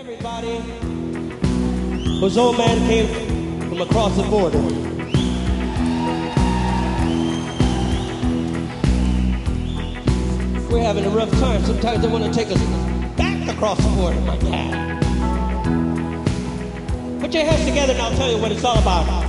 Everybody whose old man came from across the border. We're having a rough time. Sometimes they want to take us back across the border, my dad. Put your hands together and I'll tell you what it's all about.